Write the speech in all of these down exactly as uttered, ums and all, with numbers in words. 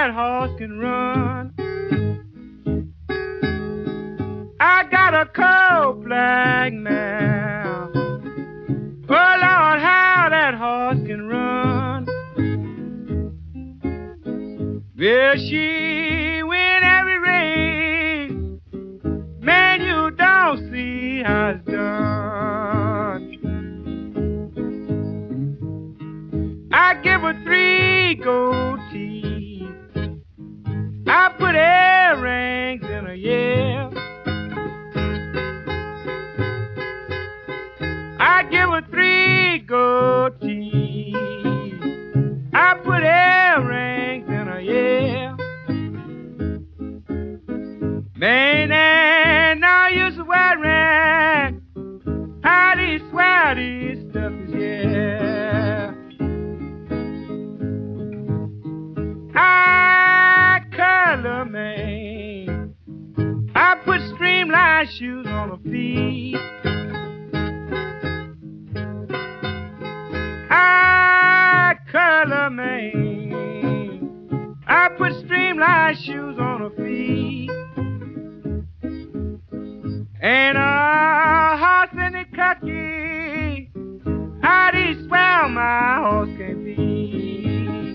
that horse can run. I got a cold black mare. Oh Lord, how that horse can run. Well, she win every race. Man, you don't see how it's done. I give her three gold teeth. I put earrings in her ear. I give her three gold teeth. I put earrings in her ear. Man, ain't no use wearing how these swear these stuff is, yeah. I color man. I put streamlined shoes on her feet. I color man. I put streamlined shoes on her feet. And a horse in the Kentucky, how do you swear my horse can be?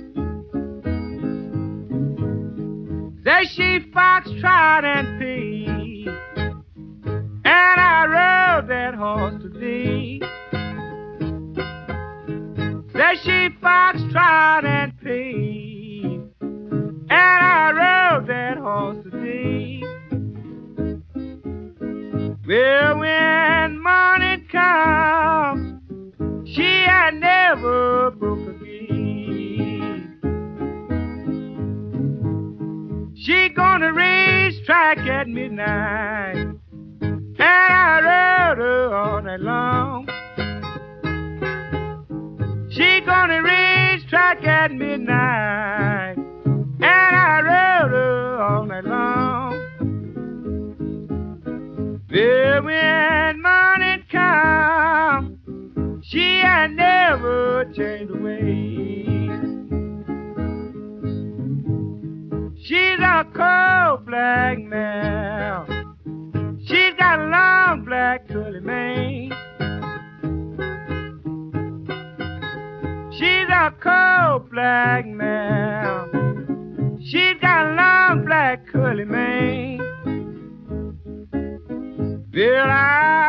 Say she foxtrot and pea, and I rode that horse today. Say she foxtrot and pea, and I rode that horse today. Well, when morning comes, she had never broke a gate. She gonna race track at midnight, and I rode her all night long. She gonna race track at midnight, and I rode her all night long. Well, when morning comes, she had never changed her ways. She's a cold black mare. She's got a long black curly mane. She's a cold black mare. She's got a long black curly mane. Well, I